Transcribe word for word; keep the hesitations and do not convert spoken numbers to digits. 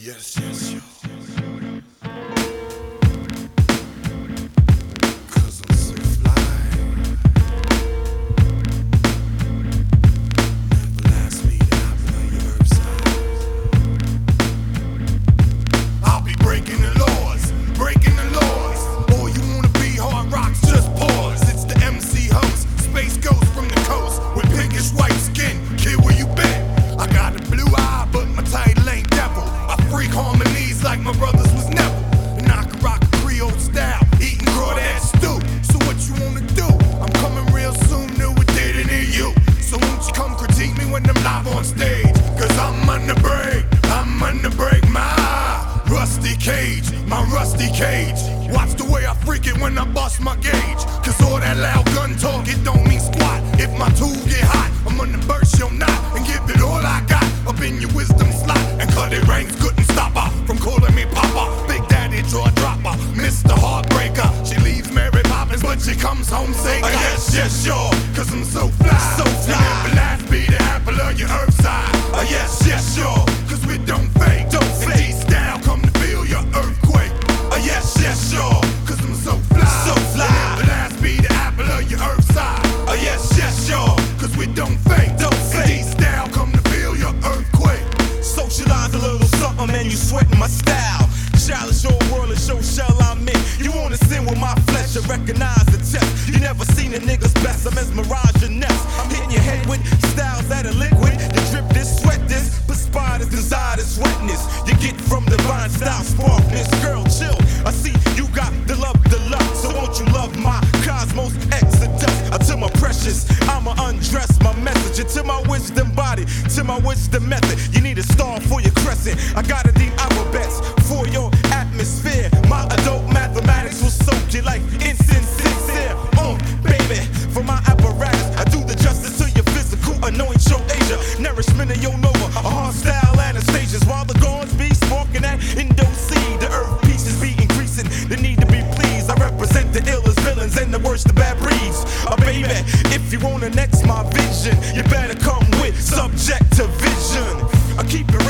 yes, yes, yo. Cause I'm so fly. Never ask me to happen on your earth side. I'll be breaking the laws, breaking the laws. Or you wanna be hard rocks, just pause. It's the M C host, space ghost from the coast with pinkish white skin. Kid, where you been? I got a blue eye, but my title ain't devil. I freak harmonies like my brothers was never. And I can rock a Creole style, eating crawdad stew. So what you wanna do? I'm coming real soon, new with data near you. So won't you come critique me when I'm live on stage? Cause I'm on the break, I'm on the break, my rusty cage, my rusty cage. Watch the way I freak it when I bust my gauge. Cause all that loud gun talk, it don't mean squat. If my tool get hot, I'm gonna burst your knot and give it all I got up in your wisdom slot. And cut it ranks couldn't stop her from calling me Papa. Big Daddy jaw dropper, Mister Heartbreaker. She leaves Mary Poppins, but she comes home saying, uh, yes, yes, sure. Cause I'm so fly, so fly. And last be the apple of your earth side. Uh, yes, yes, sure. Cause we don't fake, don't fake. Style come to feel your earthquake. Uh, yes, yes, sure. Cause I'm so fly, so fly. And last be the apple of your earth side. Uh, yes, yes, sure. Cause we don't fake, don't fake. Style come to feel your earthquake. Socialize a little something and you sweating my style. Challenge your world and show shell I'm in. You wanna sin with my flesh and recognize the test. You never seen a nigga's best, I mesmerize your nest. I'm hitting your head with styles that are liquid. You drip this, sweat this, but spiders desire this wetness. You get from divine style sparkness. Girl, chill, I see you got the love, the love. So won't you love my cosmos exodus? Until my precious, I'ma undress my message. Into my wisdom body, to my wisdom method. You need a star for your crescent. I got a deep alphabets for your atmosphere. My adult mathematics will soak you like incense sincere. Oh, baby, for my apparatus, I do the justice to your physical, anoint your Asia. Nourishment of your Nova, a hard style Anastasia's. While the gods be sparking at Indo-Sea, the earth pieces be increasing, the need to be pleased. I represent the illest villains and the worst of bad breeds. Uh, baby, if you wanna next my vision, you better come with subject to vision. I keep it